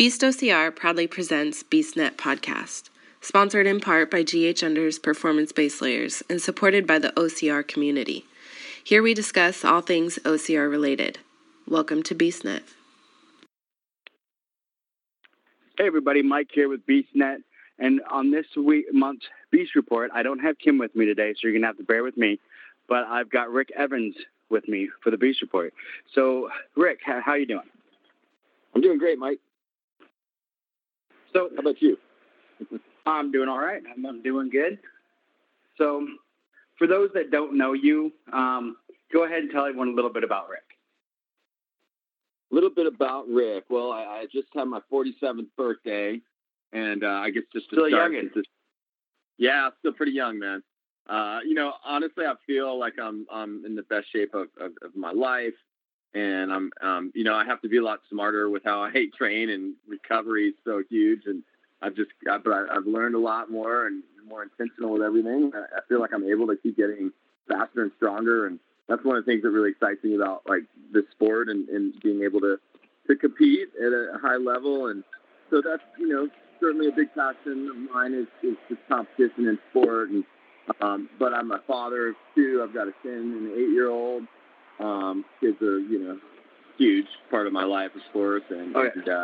Beast OCR proudly presents BeastNet Podcast, sponsored in part by GH Under's Performance Base Layers and supported by the OCR community. Here we discuss all things OCR related. Welcome to BeastNet. Hey everybody, Mike here with BeastNet, and on this month's Beast Report, I don't have Kim with me today, so you're going to have to bear with me, but I've got Rick Evans with me for the Beast Report. So, Rick, how you doing? I'm doing great, Mike. So, how about you? I'm doing all right. I'm doing good. So, for those that don't know you, go ahead and tell everyone a little bit about Rick. A little bit about Rick. Well, I just had my 47th birthday, and I guess just to still start. Young. Yeah, still pretty young, man. Honestly, I feel like I'm in the best shape of my life, and I have to be a lot smarter with how I train, and recovery is so huge, and I've learned a lot more and more intentional with everything. I feel like I'm able to keep getting faster and stronger, and that's one of the things that really excites me about like this sport and being able to compete at a high level. And so that's, certainly a big passion of mine is just competition in sport. And, but I'm a father of two. I've got a 10 and an 8-year-old. Kids are, huge part of my life, of course. And,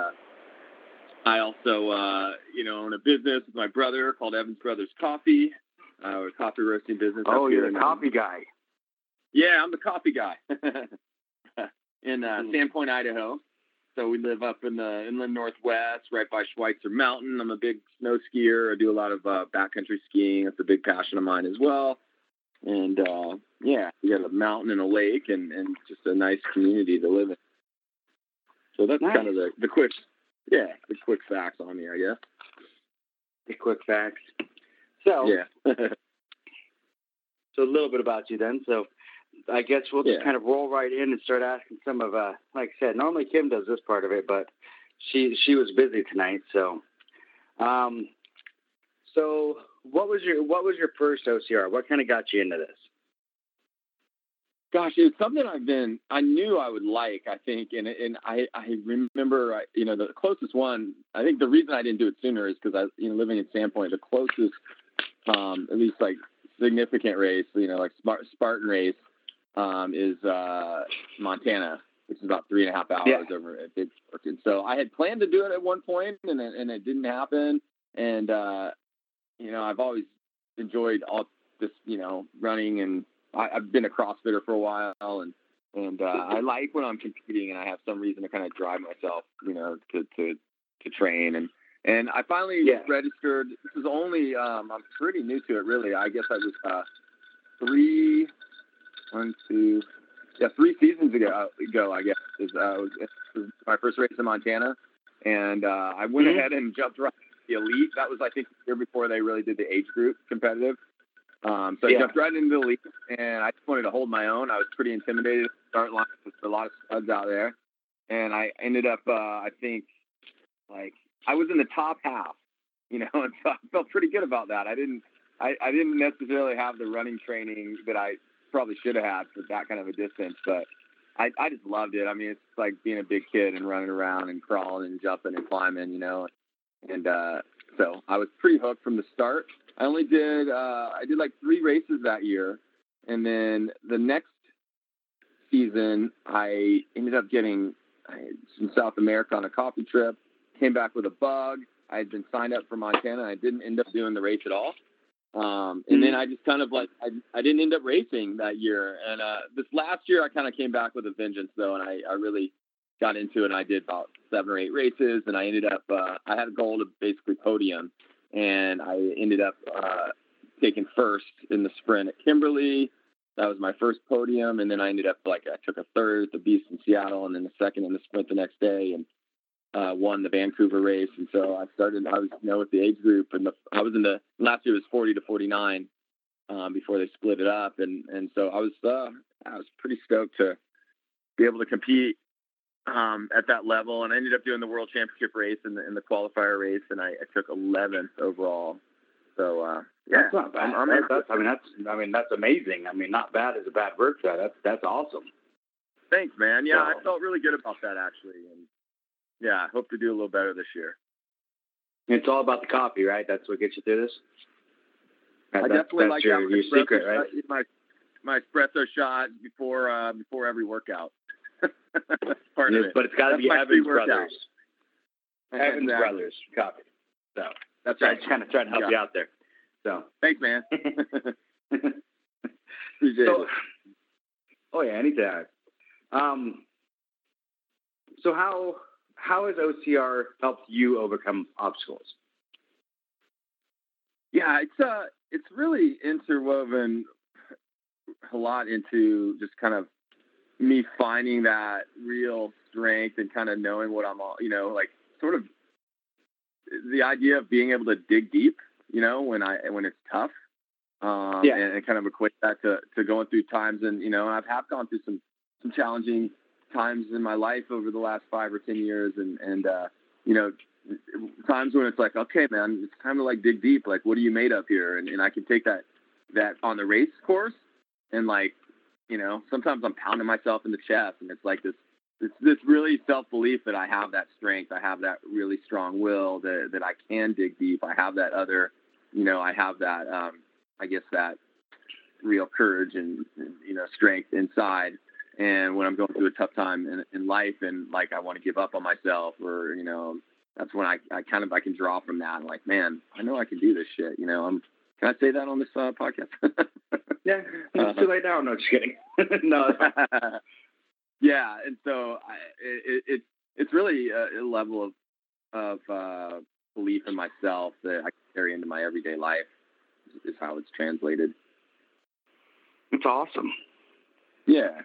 I also, own a business with my brother called Evans Brothers Coffee, a coffee roasting business. Oh, you're the coffee guy. Yeah, I'm the coffee guy in Sandpoint, Idaho. So we live up in the inland northwest, right by Schweitzer Mountain. I'm a big snow skier. I do a lot of backcountry skiing. That's a big passion of mine as well. And we got a mountain and a lake and just a nice community to live in. So that's kind of the quick facts on me, I guess. The quick facts. So, yeah. So a little bit about you then. So I guess we'll just kind of roll right in and start asking some of, like I said, normally Kim does this part of it, but she was busy tonight. So, so what was your first OCR? What kind of got you into this? Gosh, it was something I knew I would like, I think. And I remember, the closest one, I think the reason I didn't do it sooner is because living in Sandpoint, the closest, at least like significant race, like Spartan race, is Montana, which is about 3.5 hours over at Big Fork. And so I had planned to do it at one point, and it didn't happen. And I've always enjoyed all this, running, and I've been a CrossFitter for a while, and I like when I'm competing, and I have some reason to kind of drive myself, to train. And I finally registered. This is only I'm pretty new to it, really. I guess I was 3 seasons ago, I guess, was my first race in Montana. And I went ahead and jumped right into the elite. That was, I think, the year before they really did the age group competitive. I jumped right into the elite, and I just wanted to hold my own. I was pretty intimidated at the start line. There's a lot of studs out there. And I ended up, I think, like, I was in the top half, and so I felt pretty good about that. I didn't necessarily have the running training that I probably should have had for that kind of a distance, but I just loved it. I mean, it's like being a big kid and running around and crawling and jumping and climbing, and so I was pretty hooked from the start. I only did like 3 races that year, and then the next season I ended up getting in South America on a coffee trip. Came back with a bug. I had been signed up for Montana. I didn't end up doing the race at all. And then I just kind of I didn't end up racing that year. And this last year I kind of came back with a vengeance though. And I really got into it. And I did about 7 or 8 races, and I ended up, I had a goal to basically podium, and I ended up taking first in the sprint at Kimberly. That was my first podium. And then I ended up I took a third at the Beast in Seattle, and then the second in the sprint the next day. And won the Vancouver race. And so I was, with the age group, and I was last year was 40 to 49 before they split it up. And so I was pretty stoked to be able to compete at that level. And I ended up doing the world championship race and the qualifier race. And I took 11th overall. So, that's not bad. That's amazing. I mean, not bad is a bad word for that. That's awesome. Thanks, man. Yeah, I felt really good about that, actually. And yeah, I hope to do a little better this year. It's all about the coffee, right? That's what gets you through this. I definitely like your secret, right? My espresso shot before every workout. Part of it. But it's got to be Evans Brothers. Evans Exactly. Brothers coffee. So That's I right. just kind of trying to help you out there. So thanks, man. Appreciate it. Oh yeah, anytime. So how has OCR helped you overcome obstacles? Yeah, it's really interwoven a lot into just kind of me finding that real strength and kind of knowing what I'm all, like sort of the idea of being able to dig deep, when it's tough, and kind of equate that to going through times. And, I have gone through some challenging times in my life over the last 5 or 10 years. And times when it's like, okay, man, it's time to like dig deep. Like, what are you made of here? And I can take that on the race course and like, sometimes I'm pounding myself in the chest, and it's like this really self-belief that I have that strength. I have that really strong will that I can dig deep. I have that other, I have that, I guess that real courage and strength inside. And when I'm going through a tough time in life and like, I want to give up on myself or, that's when I can draw from that. I'm like, man, I know I can do this shit. Can I say that on this podcast? Yeah. It's too late now. No, just kidding. No. Yeah. And so it's really a level of belief in myself that I can carry into my everyday life is how it's translated. It's awesome. Yeah.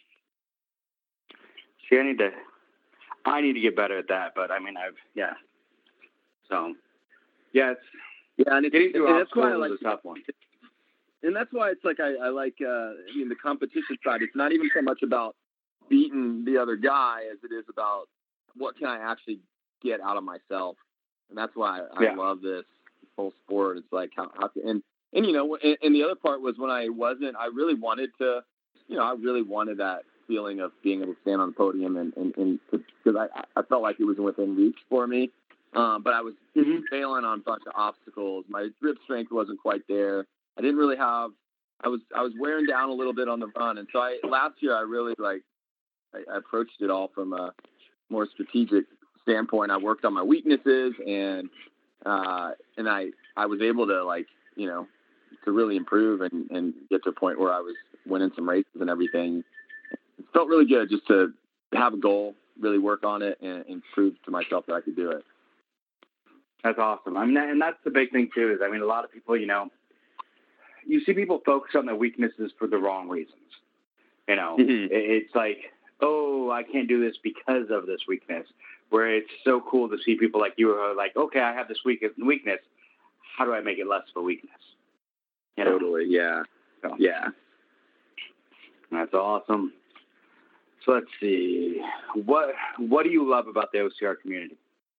See, I need to get better at that, but I mean, So, yeah, and getting through that's why I like is a tough one. And that's why it's like I like the competition side. It's not even so much about beating the other guy as it is about what can I actually get out of myself. And that's why I love this whole sport. It's like how and the other part was when I really wanted to, I really wanted that feeling of being able to stand on the podium and because I felt like it was within reach for me. But I was failing on a bunch of obstacles. My grip strength wasn't quite there. I didn't really have. I was wearing down a little bit on the run, and so last year I really I approached it all from a more strategic standpoint. I worked on my weaknesses, and I was able to to really improve and get to a point where I was winning some races and everything. It felt really good just to have a goal, really work on it, and prove to myself that I could do it. That's awesome. I mean, and that's the big thing too. Is a lot of people, you see people focus on their weaknesses for the wrong reasons. It's like, oh, I can't do this because of this weakness. Where it's so cool to see people like you who are like, okay, I have this weakness. How do I make it less of a weakness? Totally, yeah. So, yeah. That's awesome. So let's see. What do you love about the OCR community?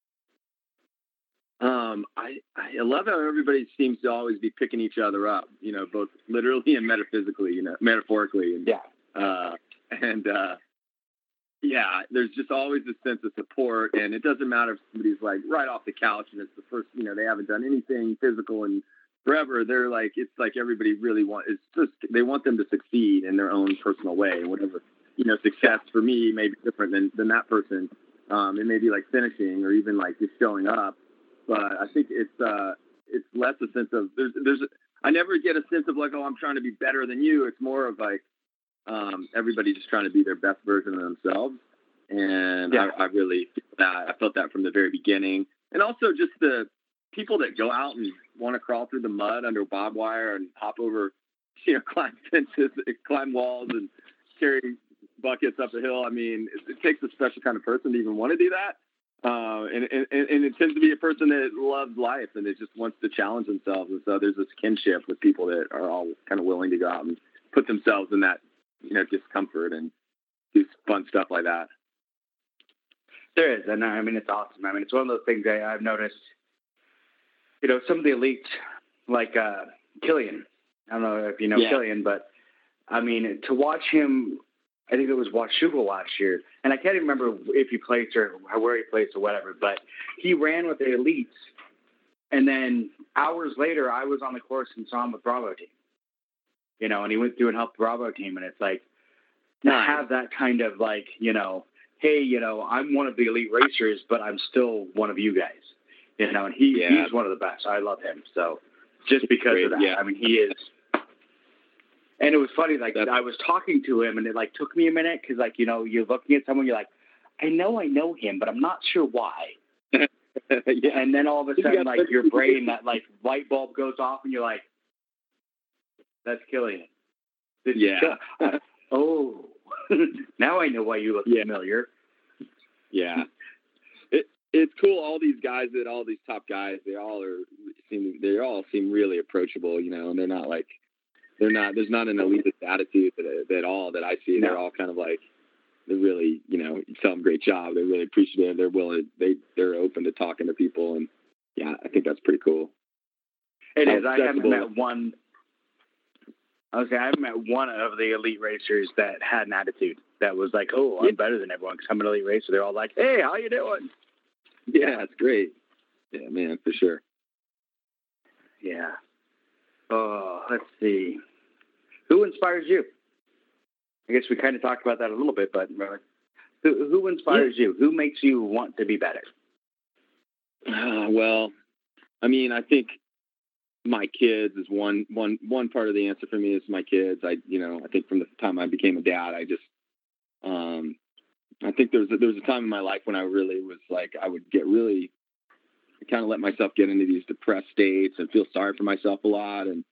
I love how everybody seems to always be picking each other up, both literally and metaphysically, metaphorically. And, there's just always a sense of support, and it doesn't matter if somebody's like right off the couch and it's the first, they haven't done anything physical in forever. They're like, it's like everybody really they want them to succeed in their own personal way, and whatever, success for me may be different than that person. It may be like finishing or even like just showing up. But I think it's less a sense of I never get a sense of like, oh, I'm trying to be better than you. It's more of like everybody just trying to be their best version of themselves. And I really I felt that from the very beginning. And also just the people that go out and want to crawl through the mud under barbed wire and hop over, climb fences, climb walls, and carry buckets up a hill. I mean, it takes a special kind of person to even want to do that. And it tends to be a person that loves life and it just wants to challenge themselves. And so there's this kinship with people that are all kind of willing to go out and put themselves in that, discomfort and do fun stuff like that. There is. And I mean, it's awesome. I mean, it's one of those things I've noticed, some of the elites like Killian. I don't know if you know Killian, but I mean, to watch him, I think it was Washougal last year, and I can't even remember if he placed or where he placed or whatever. But he ran with the elites, and then hours later, I was on the course and saw him with Bravo team. You know, and he went through and helped the Bravo team, and it's like to have that kind of like, you know, hey, you know, I'm one of the elite racers, but I'm still one of you guys. You know, and he's one of the best. I love him. So just because of that, I mean, he is. And it was funny, like I was talking to him, and it like took me a minute because, like, you know, you're looking at someone, you're like, I know him, but I'm not sure why. And then all of a sudden, like your brain, that like light bulb goes off, and you're like, that's Killian. Oh, now I know why you look familiar. Yeah. It's cool. All these guys, all these top guys, they all seem really approachable, you know, and they're not like, there's not an elitist attitude at all that I see. No. They're all kind of like, they're really, you know, you tell them great job. They're really appreciative. They're willing, they're open to talking to people. And yeah, I think that's pretty cool. It is. I haven't met one of the elite racers that had an attitude that was like, oh, I'm better than everyone because I'm an elite racer. They're all like, hey, how you doing? Yeah, that's great. Yeah, man, for sure. Yeah. Oh, let's see. Who inspires you? I guess we kind of talked about that a little bit, but who inspires you? Who makes you want to be better? Well, I mean, I think my kids is one part of the answer for me is my kids. I think from the time I became a dad, I think there was a time in my life when I really was like, I would get really, kind of let myself get into these depressed states and feel sorry for myself a lot. And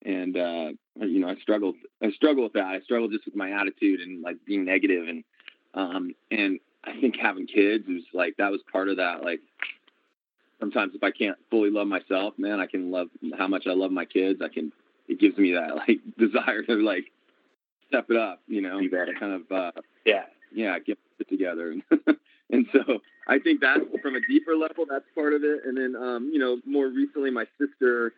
you know, I struggled with that. I struggled just with my attitude and like being negative. And I think having kids was like, that was part of that. Like sometimes if I can't fully love myself, man, I can love how much I love my kids. It gives me that like desire to like step it up, you know, be better. Kind of, get it together. And so I think that from a deeper level, that's part of it. And then, you know, more recently, my sister,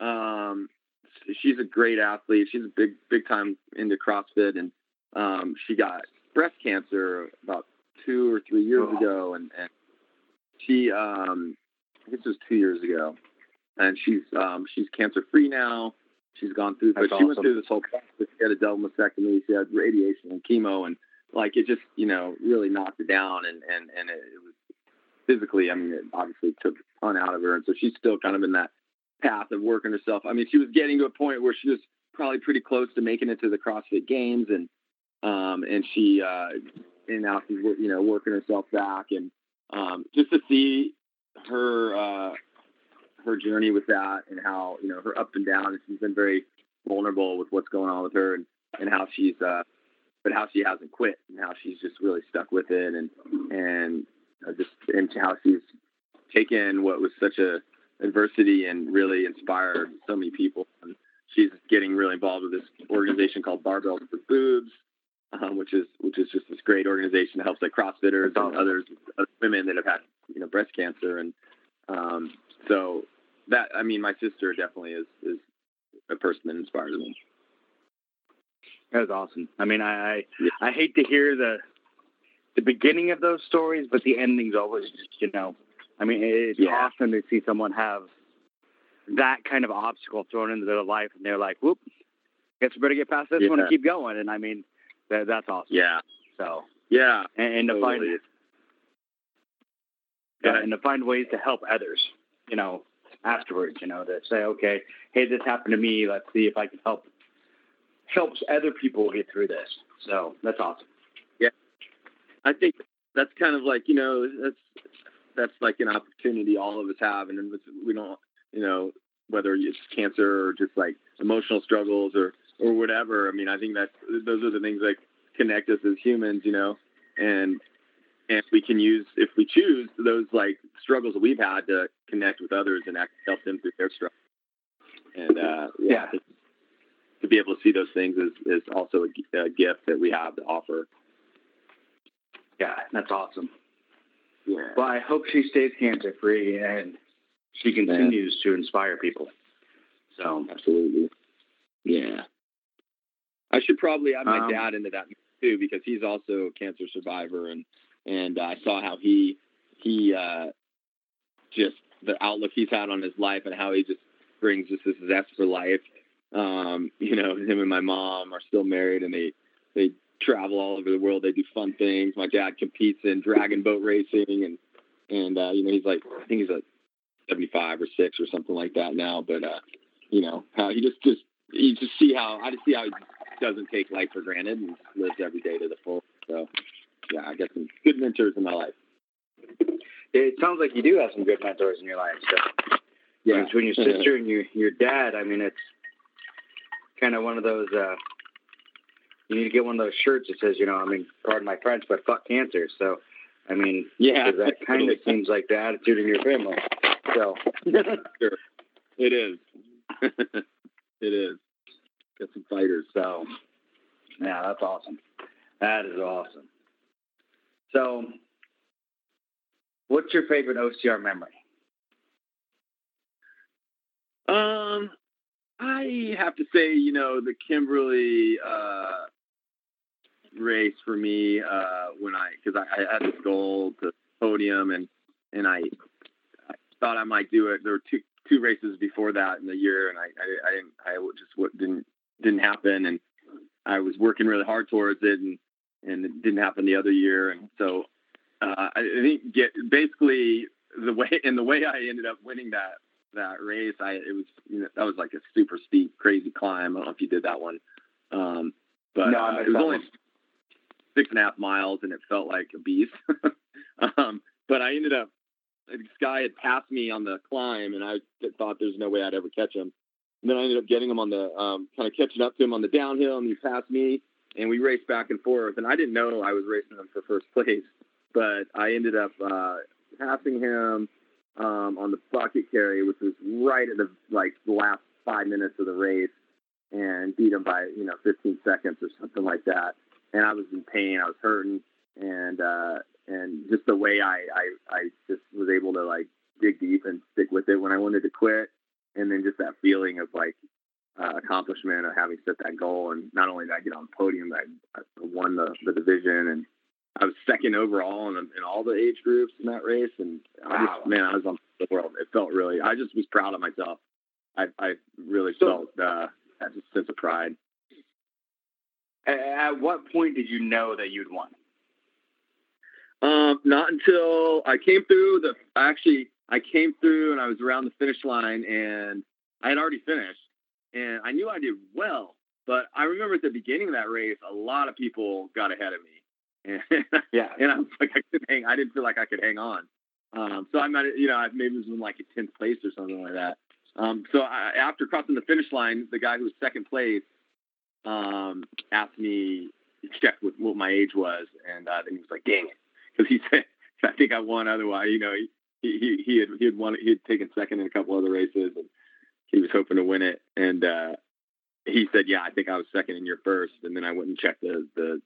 she's a great athlete. She's a big time into CrossFit. And she got breast cancer about 2 or 3 years ago. And she, I guess it was 2 years ago. And she's cancer free now. She's gone through, but she went through this whole process. She had a double mastectomy. She had radiation and chemo, and like it just, you know, really knocked her down. And it was physically, I mean, it obviously took a ton out of her. And so she's still kind of in that path of working herself. I mean, she was getting to a point where she was probably pretty close to making it to the CrossFit Games, and she and now she's, you know, working herself back, and just to see her journey with that and how, you know, her up and down, and she's been very vulnerable with what's going on with her, and how she's but how she hasn't quit, and how she's just really stuck with it, and how she's taken what was such a adversity and really inspired so many people. And she's getting really involved with this organization called Barbells for Boobs, which is just this great organization that helps like CrossFitters and other women that have had, you know, breast cancer. And so that, I mean, my sister definitely is a person that inspires me. That was awesome. I mean, I hate to hear the beginning of those stories, but the ending's always just, you know, I mean, it's awesome to see someone have that kind of obstacle thrown into their life, and they're like, whoop, guess we better get past this one and keep going. And I mean, that's awesome. Yeah. So, yeah. And to totally. and to find ways to help others, you know, afterwards, you know, to say, okay, hey, this happened to me. Let's see if I can helps other people get through this. So that's awesome. Yeah. I think that's kind of like, you know, that's like an opportunity all of us have. And we don't, you know, whether it's cancer or just like emotional struggles or whatever. I mean, I think those are the things that connect us as humans, you know, and we can use, if we choose, those like struggles that we've had to connect with others and help them through their struggles. And I think to be able to see those things is also a gift that we have to offer. Yeah, that's awesome. Yeah. Well, I hope she stays cancer free and she continues to inspire people. So absolutely. Yeah. I should probably add my dad into that too, because he's also a cancer survivor, and I saw how he just the outlook he's had on his life and how he just brings just this zest for life. You know, him and my mom are still married, and they travel all over the world. They do fun things. My dad competes in dragon boat racing, and you know, he's like, I think he's a 75 or 6 or something like that now. But you know, how he just you just see how he doesn't take life for granted and lives every day to the full. So yeah, I got some good mentors in my life. It sounds like you do have some good mentors in your life. So yeah, between your sister and your dad, I mean, it's kind of one of those. You need to get one of those shirts that says, you know, I mean, pardon my French, but fuck cancer. So, I mean, yeah, that kind of seems like the attitude in your family. So, sure. It is. It is. Got some fighters. So, yeah, that's awesome. That is awesome. So, what's your favorite OCR memory? I have to say, you know, the Kimberly race for me, because I had this goal to podium, and I thought I might do it. There were two races before that in the year, and it didn't happen, and I was working really hard towards it, and it didn't happen the other year, and so I think basically the way I ended up winning that race, it was, you know, that was like a super steep, crazy climb. I don't know if you did that one, but no, it was only 6.5 miles, and it felt like a beast. But I ended up, this guy had passed me on the climb, and I thought there's no way I'd ever catch him. And then I ended up getting him on the kind of catching up to him on the downhill, and he passed me, and we raced back and forth. And I didn't know I was racing him for first place, but I ended up passing him on the bucket carry, which was right at the last 5 minutes of the race, and beat him by 15 seconds or something like that. And I was in pain. I was hurting, and just the way I just was able to like dig deep and stick with it when I wanted to quit, and then just that feeling of like accomplishment of having set that goal. And not only did I get on the podium, I won the division, and I was second overall in all the age groups in that race. And I was on the world. It felt really, I just was proud of myself. I really felt that just sense of pride. At what point did you know that you'd won? Not until I came through I came through and I was around the finish line, and I had already finished, and I knew I did well, but I remember at the beginning of that race, a lot of people got ahead of me. And yeah, and I was like, I didn't feel like I could hang on. So I might, maybe it was in like a 10th place or something like that. So after crossing the finish line, the guy who was second place asked me, checked what my age was, and then he was like, "Dang it," because he said, "I think I won." Otherwise, he had taken second in a couple other races, and he was hoping to win it. And he said, "Yeah, I think I was second and you're first." And then I went and checked the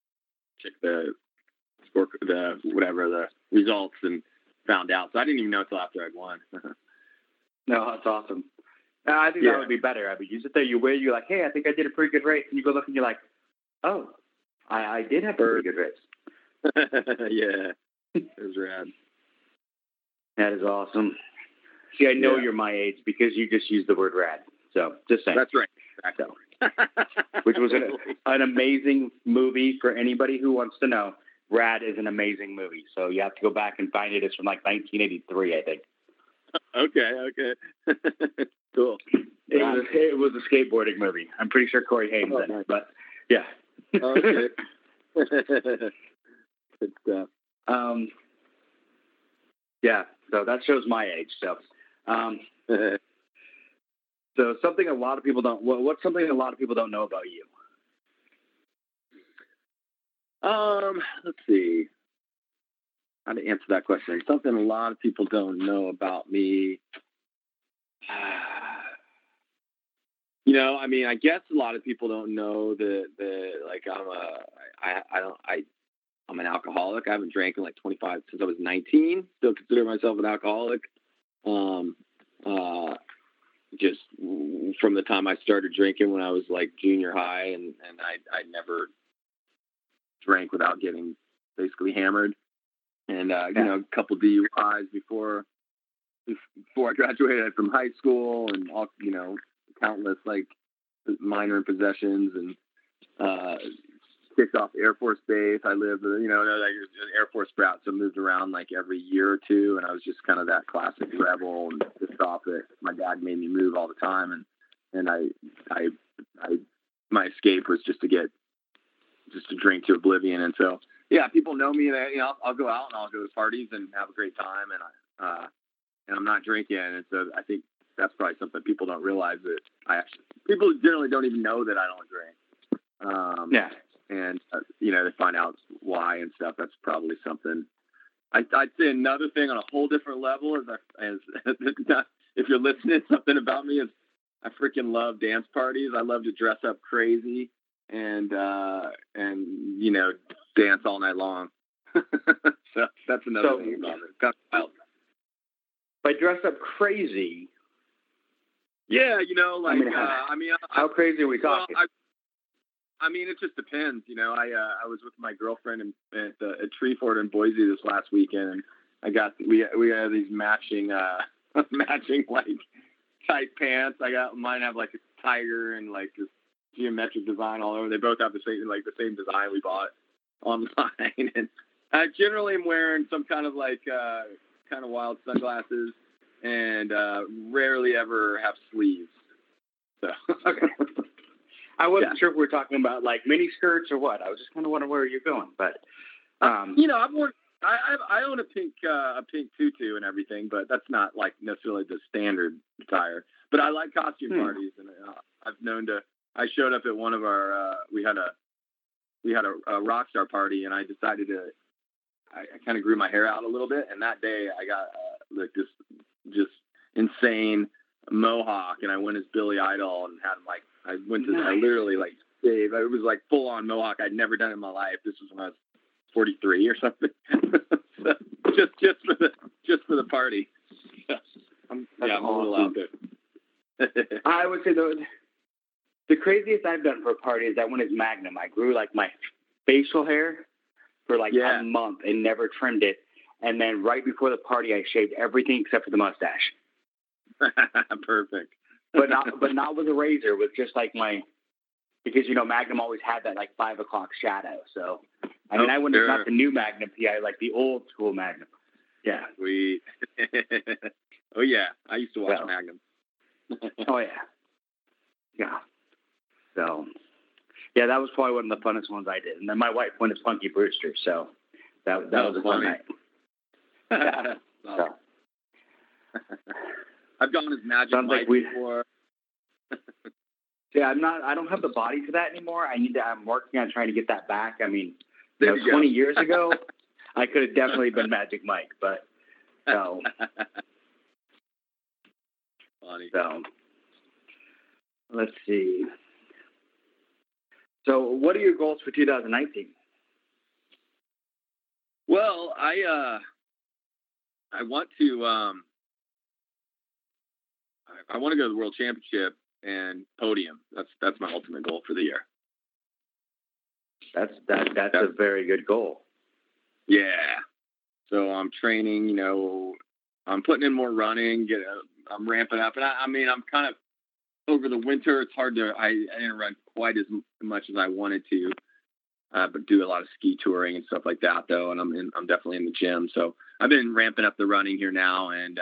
score, the results, and found out. So I didn't even know until after I'd won. No, that's awesome. I think that would be better. I mean, you sit there, you're like, hey, I think I did a pretty good race. And you go look and you're like, oh, I did have a pretty good race. Yeah, it was rad. That is awesome. See, I know you're my age because you just used the word rad. So just saying. That's right. So, which was an amazing movie for anybody who wants to know. Rad is an amazing movie. So you have to go back and find it. It's from like 1983, I think. Okay. Cool. It was a skateboarding movie. I'm pretty sure Corey Haim's in it, but yeah. Okay. Good stuff. Yeah, so that shows my age. So, so something a lot of people don't. What's something a lot of people don't know about you? Let's see. How to answer that question. Something a lot of people don't know about me. I mean, I guess a lot of people don't know that like I'm an alcoholic. I haven't drank in like 25 since I was 19. Still consider myself an alcoholic. Just from the time I started drinking when I was like junior high, and I never drank without getting basically hammered. And, you know, a couple DUIs before I graduated from high school, and all, you know, countless like minor possessions, and kicked off Air Force Base. I lived, you know, like an Air Force brat, so moved around like every year or two, and I was just kind of that classic rebel and pissed off that my dad made me move all the time, and I my escape was just to drink to oblivion. And so, yeah, people know me, and you know, I'll go out and I'll go to parties and have a great time, and I'm not drinking. And so I think that's probably something people don't realize, that people generally don't even know that I don't drink. Yeah. And, you know, they find out why and stuff. That's probably something. I'd say another thing on a whole different level is if you're listening, something about me is I freaking love dance parties. I love to dress up crazy and you know, dance all night long. So that's another thing about it. Got wild. By dress up crazy. Yeah, you know, like how crazy are we talking? Well, I mean, it just depends. You know, I was with my girlfriend at Treeford in Boise this last weekend, and we had these matching like tight pants. Mine have like a tiger and like this geometric design all over. They both have the same design we bought online, and I generally am wearing some kind of like kind of wild sunglasses, and rarely ever have sleeves. So. Okay. I wasn't sure if we were talking about like mini skirts or what. I was just kind of wondering where you're going, but you know, I own a pink tutu and everything, but that's not like necessarily the standard attire. But I like costume parties, and I showed up at one of our we had a rock star party, and I decided I kind of grew my hair out a little bit, and that day I got like this just insane mohawk, and I went as Billy Idol and had like I literally like shaved. It was like full on mohawk. I'd never done it in my life. This was when I was 43 or something. So just for the party. Yeah, I'm a little out there. I would say the craziest I've done for a party is that one is Magnum. I grew like my facial hair for like a month and never trimmed it, and then right before the party I shaved everything except for the mustache. Perfect. but not with a razor, with just like because you know Magnum always had that like 5 o'clock shadow. So I mean, I wouldn't have got the new Magnum PI, like the old school Magnum. Yeah. Oh yeah, I used to watch Magnum. Oh yeah. Yeah. So yeah, that was probably one of the funnest ones I did. And then my wife went as Punky Brewster, so that was a fun night. Yeah. So. I've gone as Magic Mike before. Yeah, I don't have the body for that anymore. I'm working on trying to get that back. I mean, 20 years ago, I could have definitely been Magic Mike, but no. Funny. So, let's see. So, what are your goals for 2019? Well, I want to. I want to go to the World Championship and podium. That's my ultimate goal for the year. That's a very good goal. Yeah. So I'm training. You know, I'm putting in more running. I'm ramping up, and I mean, I'm kind of over the winter. It's hard to. I didn't run quite as much as I wanted to, but do a lot of ski touring and stuff like that, though. And I'm definitely in the gym. So I've been ramping up the running here now, and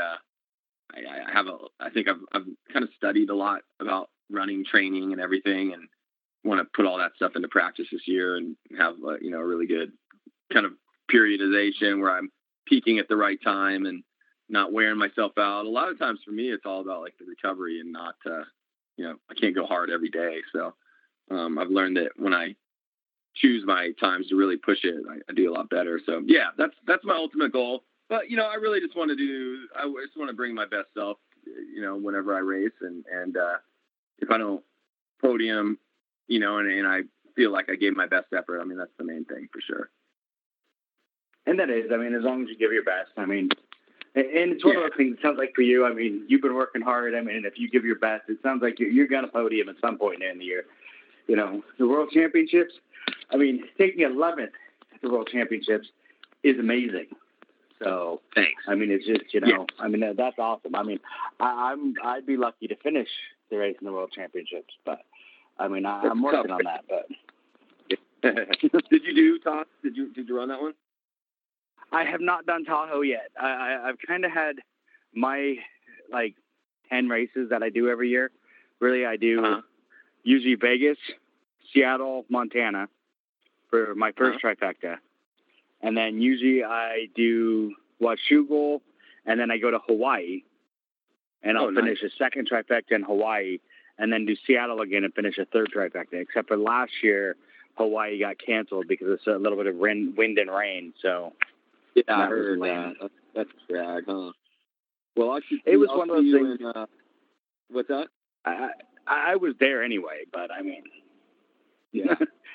I think I've kind of studied a lot about running training and everything, and want to put all that stuff into practice this year and have a really good kind of periodization where I'm peaking at the right time and not wearing myself out. A lot of times for me, it's all about like the recovery and not, I can't go hard every day. So I've learned that when I choose my times to really push it, I do a lot better. So yeah, that's my ultimate goal. But, I really just want to bring my best self, whenever I race. And if I don't podium, and I feel like I gave my best effort, I mean, that's the main thing for sure. And that is, I mean, as long as you give your best, I mean, and it's one of those things, it sounds like for you, I mean, you've been working hard. I mean, if you give your best, it sounds like you're going to podium at some point in the year. The World Championships, I mean, taking 11th at the World Championships is amazing. So, thanks. I mean, it's just, I mean, that's awesome. I mean, I'd be lucky to finish the race in the World Championships, but I mean, I'm working on that. But did you do Tahoe? Did you run that one? I have not done Tahoe yet. I've kind of had my 10 races that I do every year. Really, I do usually Vegas, Seattle, Montana for my first trifecta. And then usually I do Washougal, and then I go to Hawaii, and I'll finish a second trifecta in Hawaii, and then do Seattle again and finish a third trifecta. Except for last year, Hawaii got canceled because it's a little bit of wind and rain. So yeah, I heard that. That's a drag, huh? Well, it was one of those things. What's that? I was there anyway, but I mean, yeah.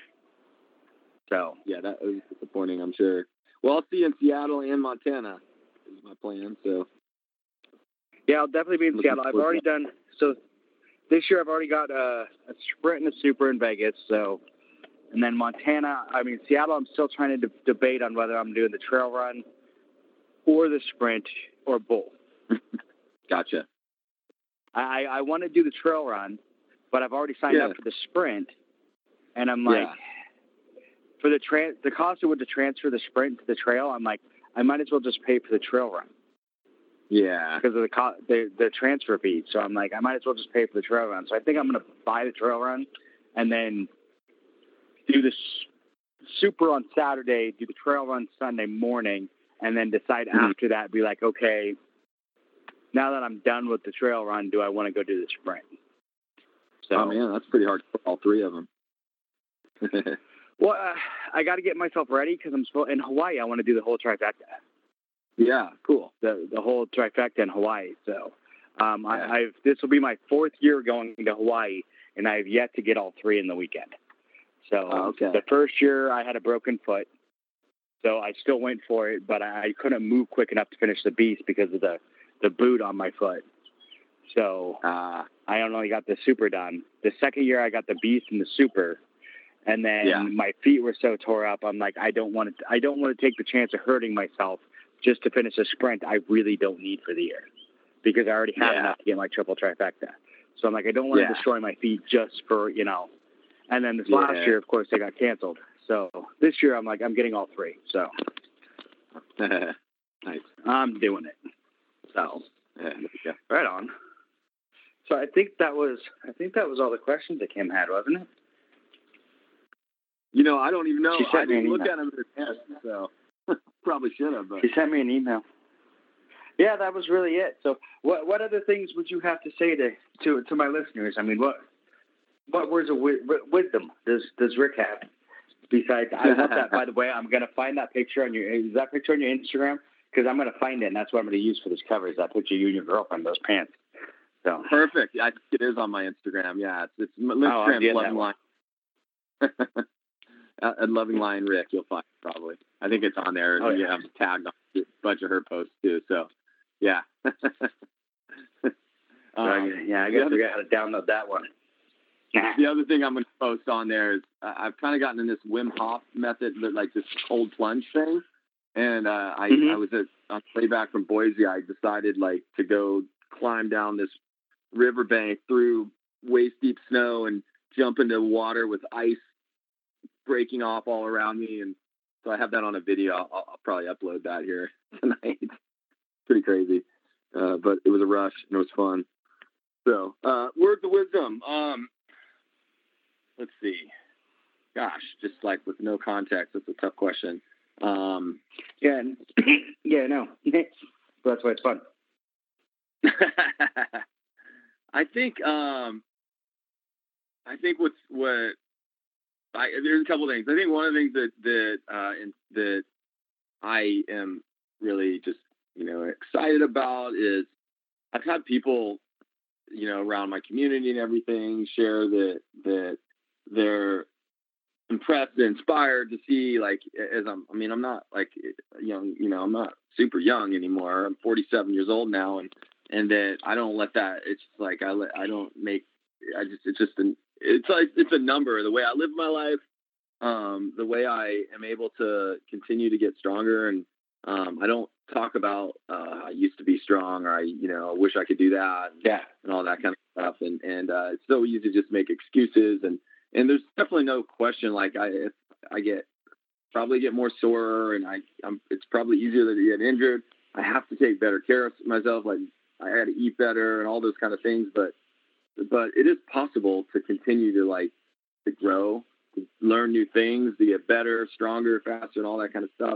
So yeah, that was disappointing, I'm sure. Well, I'll see you in Seattle and Montana is my plan. So yeah, I'll definitely be in Seattle. I've already done so. This year, I've already got a sprint and a super in Vegas. So, and then Montana. I mean, Seattle. I'm still trying to debate on whether I'm doing the trail run or the sprint or both. Gotcha. I want to do the trail run, but I've already signed up for the sprint, and I'm like. Yeah. For the cost it would to transfer the sprint to the trail, I'm like, I might as well just pay for the trail run. Yeah. Because of the transfer fee. So I'm like, I might as well just pay for the trail run. So I think I'm going to buy the trail run and then do the super on Saturday, do the trail run Sunday morning, and then decide after that, be like, okay, now that I'm done with the trail run, do I want to go do the sprint? So, oh, man, that's pretty hard for all three of them. Well, I got to get myself ready because in Hawaii. I want to do the whole trifecta. Yeah, cool. The whole trifecta in Hawaii. So, this will be my 4th year going to Hawaii, and I've yet to get all 3 in the weekend. So, the first year I had a broken foot, so I still went for it, but I couldn't move quick enough to finish the beast because of the boot on my foot. So, I only got the super done. The second year I got the beast and the super. And then my feet were so tore up. I'm like, I don't want to take the chance of hurting myself just to finish a sprint I really don't need for the year because I already had enough to get my triple trifecta. So I'm like, I don't want to destroy my feet just for, And then this last year, of course, they got canceled. So this year I'm like, I'm getting all 3. So nice. I'm doing it. So right on. So I think that was all the questions that Kim had, wasn't it? I don't even know. I didn't look at them in advance, so probably should have. But she sent me an email. Yeah, that was really it. So, what other things would you have to say to my listeners? I mean, what words of wisdom does Rick have? Besides, I want that. By the way, I'm gonna find that picture on your Instagram because I'm gonna find it, and that's what I'm gonna use for this cover. Is that picture of you and your girlfriend, those pants? So perfect. I think it is on my Instagram. Yeah, it's Instagram Loving Line. At Loving Lion Rick, you'll find it probably. I think it's on there. You have tagged on a bunch of her posts too. So, yeah. I guess we got to download that one. The other thing I'm going to post on there is I've kind of gotten in this Wim Hof method, like this cold plunge thing. And I was on the way back from Boise. I decided to go climb down this riverbank through waist deep snow and jump into water with ice breaking off all around me, and so I have that on a video. I'll probably upload that here tonight. Pretty crazy, but it was a rush and it was fun. So, words of wisdom. Let's see. Gosh, just with no context, it's a tough question. No. That's why it's fun. I think there's a couple of things. I think one of the things that I am really just excited about is I've had people around my community and everything share that they're impressed and inspired to see I'm not young, I'm not super young anymore. I'm 47 years old now, and that I don't let that. It's it's a number. The way I live my life, the way I am able to continue to get stronger. And I don't talk about I used to be strong, or I wish I could do that, and all that kind of stuff. And it's so easy to just make excuses. And there's definitely no question. Like if I probably get more sore, and it's probably easier to get injured. I have to take better care of myself. Like I had to eat better and all those kind of things. But it is possible to continue to grow, to learn new things, to get better, stronger, faster, and all that kind of stuff.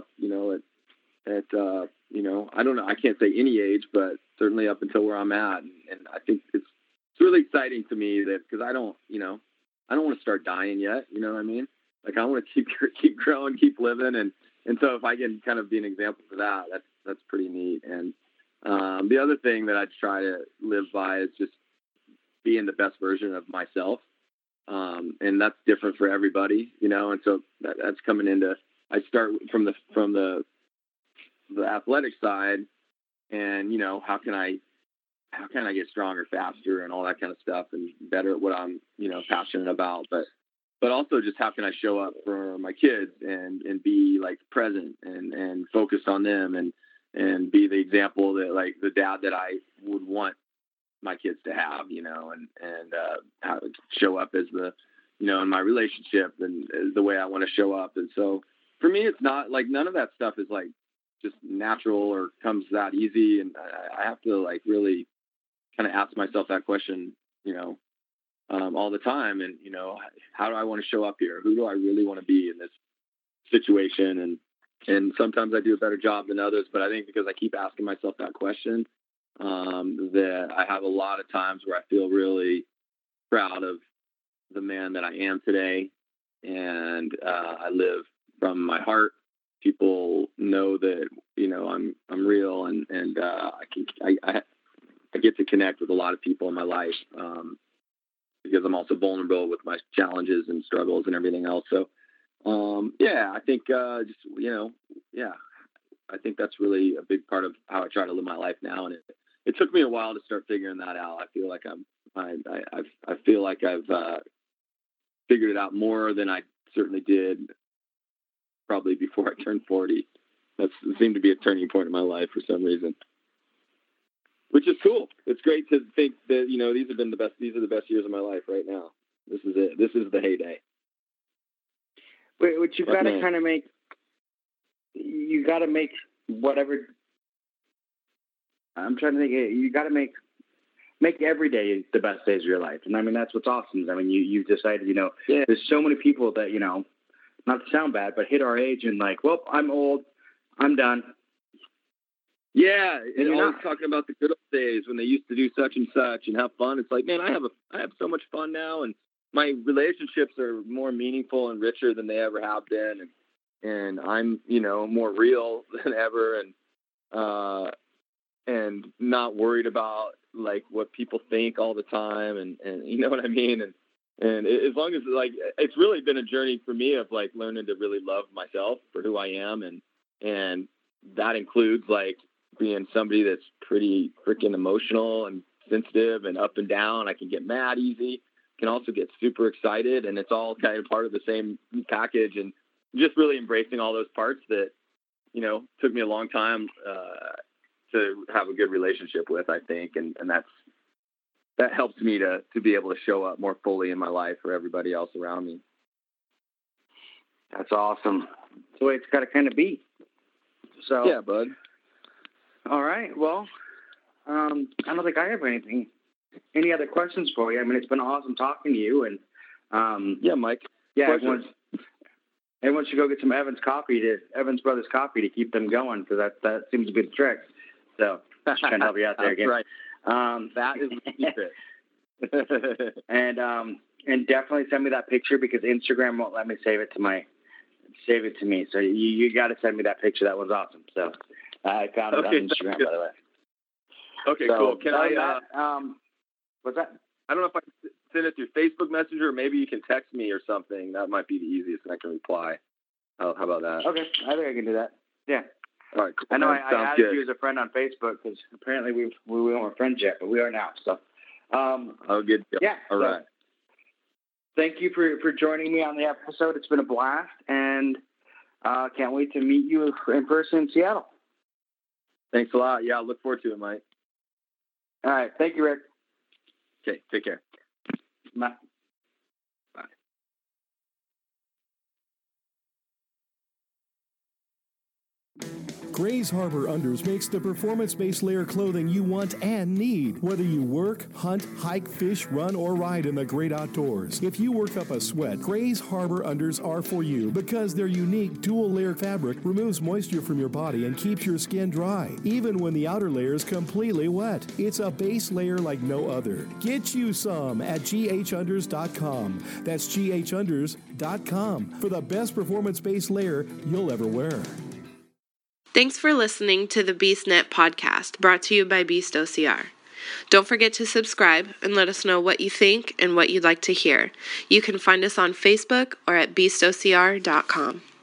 I don't know. I can't say any age, but certainly up until where I'm at. And I think it's really exciting to me that, because I don't want to start dying yet. You know what I mean? Like I want to keep growing, keep living. And so if I can kind of be an example for that, that's pretty neat. And the other thing that I try to live by is just being the best version of myself. And that's different for everybody, and so that's coming into, I start from the athletic side, and, how can I get stronger, faster, and all that kind of stuff, and better at what I'm, passionate about, but also just how can I show up for my kids and be like present and focused on them and be the example that, like, the dad that I would want my kids to have, and how to show up as the, in my relationship and the way I want to show up. And so for me, it's not like, none of that stuff is like just natural or comes that easy. And I have to like really kind of ask myself that question, all the time. And, how do I want to show up here? Who do I really want to be in this situation? And sometimes I do a better job than others, but I think because I keep asking myself that question, that I have a lot of times where I feel really proud of the man that I am today. And I live from my heart. People know that, I'm real, and I get to connect with a lot of people in my life, because I'm also vulnerable with my challenges and struggles and everything else. So, I think, I think that's really a big part of how I try to live my life now. And it took me a while to start figuring that out. I feel like I feel like I've figured it out more than I certainly did probably before I turned 40. That seemed to be a turning point in my life for some reason, which is cool. It's great to think that, these are the best years of my life right now. This is it. This is the heyday. But you got to kind of make whatever. I'm trying to think. You got to make every day the best days of your life. And I mean, that's what's awesome. I mean, you've decided, there's so many people that, not to sound bad, but hit our age and like, well, I'm old, I'm done. Yeah. And you're not talking about the good old days when they used to do such and such and have fun. It's like, man, I have so much fun now. And my relationships are more meaningful and richer than they ever have been. And I'm, more real than ever. And not worried about like what people think all the time. And you know what I mean? And as long as like, it's really been a journey for me of like learning to really love myself for who I am. And that includes like being somebody that's pretty freaking emotional and sensitive and up and down. I can get mad easy, can also get super excited, and it's all kind of part of the same package. And just really embracing all those parts that, took me a long time to have a good relationship with, I think. And that helps me to be able to show up more fully in my life for everybody else around me. That's awesome. That's the way it's got to kind of be. So yeah, bud. All right. Well, I don't think I have any other questions for you. I mean, it's been awesome talking to you. And yeah, Mike. Yeah, everyone should go get some Evans Brothers coffee to keep them going, because that seems to be the trick. So just trying to help you out there again. Right. That is the secret. And definitely send me that picture, because Instagram won't let me save it to me. So you got to send me that picture. That was awesome. So I found it on Instagram, by the way. Okay, cool. Can I? What's that? I don't know if I can send it through Facebook Messenger, or maybe you can text me or something. That might be the easiest, and I can reply. How about that? Okay, I think I can do that. Yeah. All right, cool. I know I added you as a friend on Facebook, because apparently we weren't friends yet, but we are now. So, good deal. Yeah. All right. thank you for joining me on the episode. It's been a blast, and can't wait to meet you in person in Seattle. Thanks a lot. Yeah, I look forward to it, Mike. All right. Thank you, Rick. Okay, take care. Bye. Grays Harbor Unders makes the performance-based layer clothing you want and need. Whether you work, hunt, hike, fish, run, or ride in the great outdoors. If you work up a sweat, Grays Harbor Unders are for you because their unique dual-layer fabric removes moisture from your body and keeps your skin dry, even when the outer layer is completely wet. It's a base layer like no other. Get you some at ghunders.com. That's ghunders.com for the best performance-based layer you'll ever wear. Thanks for listening to the BeastNet podcast, brought to you by Beast OCR. Don't forget to subscribe and let us know what you think and what you'd like to hear. You can find us on Facebook or at beastocr.com.